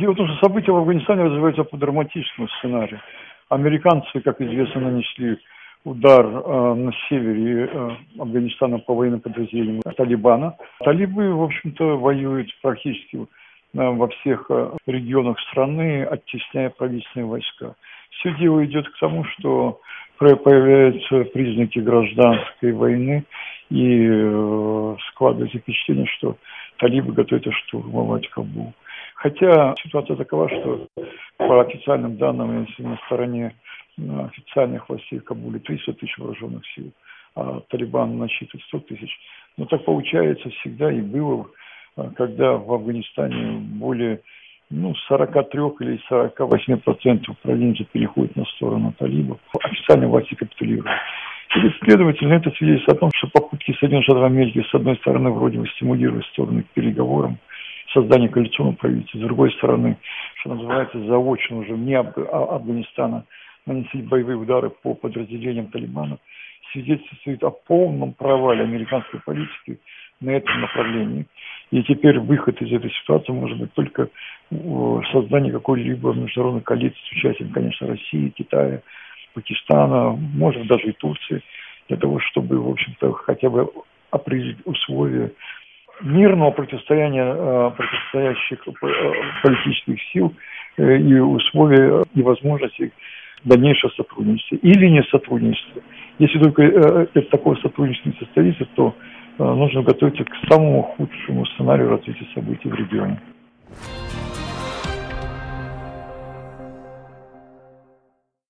Дело в том, что события в Афганистане развиваются по драматическому сценарию. Американцы, как известно, нанесли удар на севере Афганистана по военным подразделениям Талибана. Талибы, в общем-то, воюют практически во всех регионах страны, оттесняя правительственные войска. Все дело идет к тому, что появляются признаки гражданской войны, и складывается впечатление, что талибы готовятся штурмовать Кабул. Хотя ситуация такова, что по официальным данным, если на стороне официальных властей в Кабуле 300 тысяч вооруженных сил, а Талибан насчитывает 100 тысяч. Но так получается всегда и было, когда в Афганистане более 43 или 48% провинций переходит на сторону талибов. Официальные власти капитулируют. И, следовательно, это свидетельствует о том, что попытки Соединенных Штатов Америки, с одной стороны, вроде бы стимулируют стороны к переговорам, создание коалиционного правительства, с другой стороны, что называется, заочно уже вне Афганистана наносить боевые удары по подразделениям Талибана, свидетельствует о полном провале американской политики на этом направлении. И теперь выход из этой ситуации может быть только создание какой-либо международной коалиции с участием, конечно, России, Китая, Пакистана, может даже и Турции, для того, чтобы, в общем-то, хотя бы определить условия мирного противостоящих политических сил и условия и возможности дальнейшего сотрудничества или не сотрудничества. Если только такое сотрудничество не состоится, то нужно готовиться к самому худшему сценарию развития событий в регионе.